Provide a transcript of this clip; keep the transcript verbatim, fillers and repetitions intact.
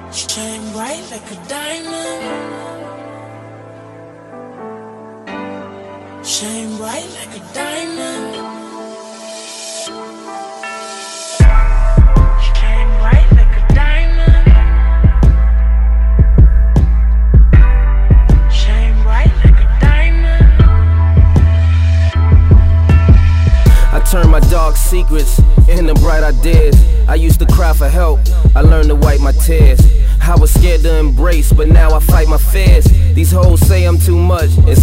Shine bright like a diamond. Shine bright like a diamond. Shine bright like a diamond. Shine bright like a diamond. I turn my dark secrets into bright ideas. I used to cry for help, I learned to wipe my tears. I was scared to embrace, but now I fight my fears. These hoes say I'm too much.